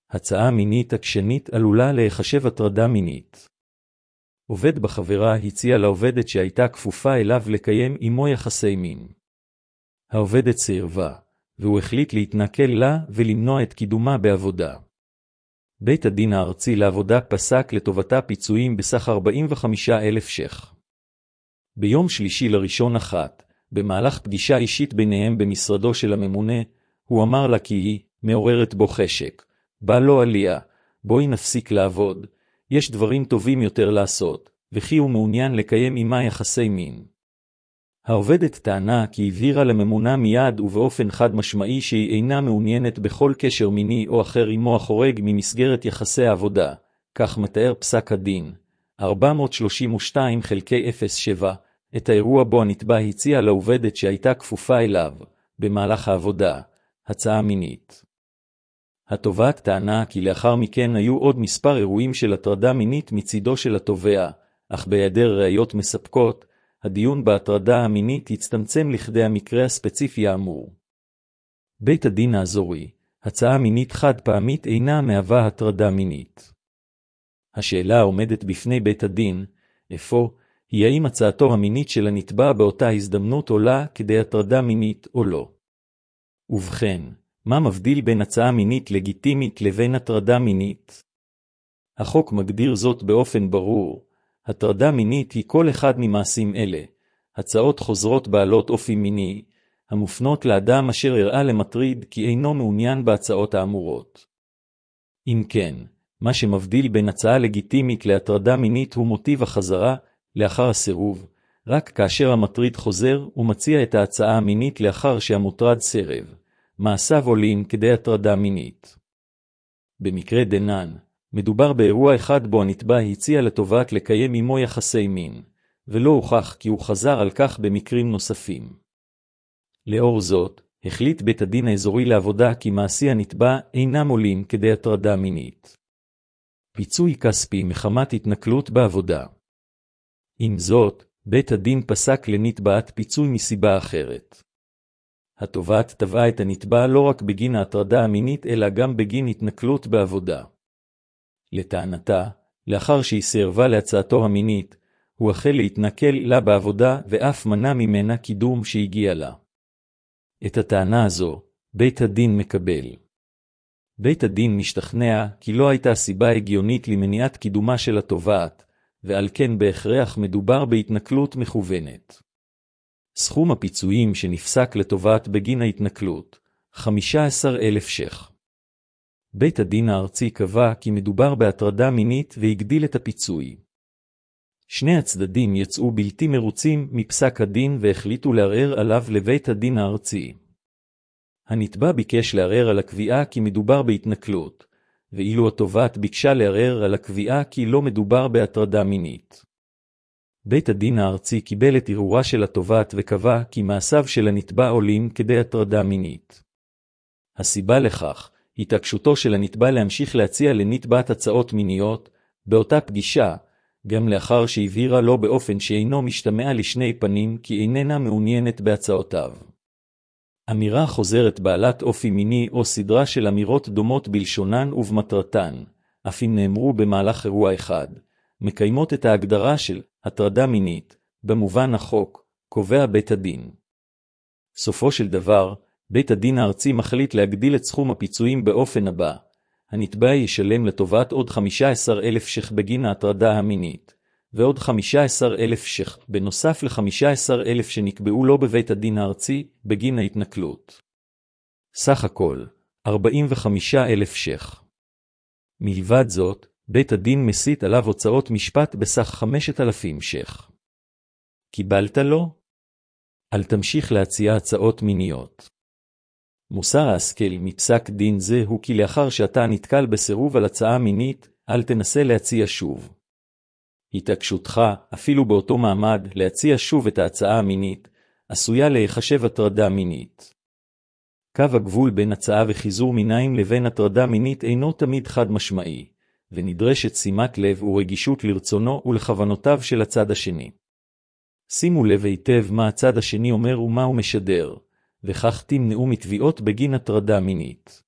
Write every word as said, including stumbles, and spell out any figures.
הצעה מינית עקשנית עלולה להיחשב הטרדה מינית. עובד בחברה הציע לעובדת שהייתה כפופה אליו לקיים עמו יחסי מין. העובדת סירבה, והוא החליט להתנכל לה ולמנוע את קידומה בעבודה. בית הדין הארצי לעבודה פסק לטובתה פיצויים בסך ארבעים וחמישה אלף ש"ח. ביום שלישי לראשון אחת, במהלך פגישה אישית ביניהם במשרדו של הממונה, הוא אמר לה כי היא מעוררת בו חשק. בא לו עליה, בואי נפסיק לעבוד, יש דברים טובים יותר לעשות, וכי הוא מעוניין לקיים עמה יחסי מין. העובדת טענה כי הבהירה לממונה מיד ובאופן חד משמעי שהיא אינה מעוניינת בכל קשר מיני או אחר עמו החורג ממסגרת יחסי העבודה, כך מתאר פסק הדין, ארבע מאות שלושים ושתיים חלקי אפס שבע, את האירוע בו הנתבע הציע לעובדת שהייתה כפופה אליו, במהלך העבודה, הצעה מינית. התובעת טענה כי לאחר מכן היו עוד מספר אירועים של הטרדה מינית מצידו של התובע, אך בהיעדר ראיות מספקות, הדיון בהטרדה המינית הצטמצם לכדי המקרה הספציפי האמור. בית הדין האזורי, הצעה מינית חד פעמית אינה מהווה הטרדה מינית. השאלה העומדת בפני בית הדין, איפה, היא האם הצעתו המינית של הנתבע באותה הזדמנות עולה כדי הטרדה מינית או לא. ובכן, מה מבדיל בין הצעה מינית לגיטימית לבין הטרדה מינית? החוק מגדיר זאת באופן ברור. הטרדה מינית היא כל אחד ממעשים אלה, הצעות חוזרות בעלות אופי מיני, המופנות לאדם אשר הראה למטריד כי אינו מעוניין בהצעות האמורות. אם כן, מה שמבדיל בין הצעה לגיטימית להטרדה מינית הוא מוטיב החזרה, לאחר הסירוב, רק כאשר המטריד חוזר ומציע את ההצעה המינית לאחר שהמוטרד סירב, מעשיו עולים כדי הטרדה מינית. במקרה דנן, מדובר באירוע אחד בו הנתבע הציע לתובעת לקיים עמו יחסי מין, ולא הוכח כי הוא חזר על כך במקרים נוספים. לאור זאת, החליט בית הדין האזורי לעבודה כי מעשי הנתבע אינם עולים כדי הטרדה מינית. פיצוי כספי מחמת התנכלות בעבודה. עם זאת, בית הדין פסק לנתבעת פיצוי מסיבה אחרת. התובעת תבעה את הנתבע לא רק בגין ההטרדה המינית אלא גם בגין התנכלות בעבודה. לטענתה, לאחר שהיא סירבה להצעתו המינית, הוא החל להתנכל לה בעבודה ואף מנע ממנה קידום שהגיע לה. את הטענה הזו, בית הדין מקבל. בית הדין משתכנע כי לא הייתה סיבה הגיונית למניעת קידומה של התובעת, ועל כן בהכרח מדובר בהתנכלות מכוונת. סכום הפיצויים שנפסק לתובעת בגין ההתנכלות, חמישה עשר אלף ש"ח. בית הדין הארצי קבע כי מדובר בהטרדה מינית והגדיל את הפיצוי. שני הצדדים יצאו בלתי מרוצים מפסק הדין והחליטו לערער עליו לבית הדין הארצי. הנתבע ביקש לערער על הקביעה כי מדובר בהתנכלות, ואילו התובעת ביקשה לערער על הקביעה כי לא מדובר בהטרדה מינית. בית הדין הארצי קיבל את ערעורה של התובעת וקבע כי מעשיו של הנתבע עולים כדי הטרדה מינית. הסיבה לכך, התעקשותו של הנתבע להמשיך להציע לנתבעת הצעות מיניות, באותה פגישה, גם לאחר שהבהירה לו באופן שאינו משתמע לשני פנים כי איננה מעוניינת בהצעותיו. אמירה חוזרת בעלת אופי מיני או סדרה של אמירות דומות בלשונן ובמטרתן, אף אם נאמרו במהלך אירוע אחד, מקיימות את ההגדרה של הטרדה מינית, במובן החוק, קובע בית הדין. סופו של דבר, בית הדין הארצי מחליט להגדיל את סכום הפיצויים באופן הבא. הנתבע ישלם לתובעת עוד חמישה עשר אלף ש"ח בגין ההטרדה המינית, ועוד חמישה עשר אלף ש"ח בנוסף ל-חמישה עשר אלף שנקבעו לו בבית הדין הארצי בגין ההתנכלות. סך הכל, ארבעים וחמישה אלף ש"ח. מלבד זאת, בית הדין מסית עליו הוצאות משפט בסך חמשת אלפים ש"ח. קיבלת לו? אל תמשיך להציע הצעות מיניות. מוסר ההשכל מפסק דין זה הוא כי לאחר שאתה נתקל בסירוב על הצעה מינית, אל תנסה להציע שוב. התעקשותך, אפילו באותו מעמד, להציע שוב את ההצעה המינית, עשויה להיחשב הטרדה מינית. קו הגבול בין הצעה וחיזור מיניים לבין הטרדה מינית אינו תמיד חד משמעי, ונדרשת שימת לב ורגישות לרצונו ולכוונותיו של הצד השני. שימו לב היטב מה הצד השני אומר ומה הוא משדר, וכך תמנעו מתביעות בגין הטרדה מינית.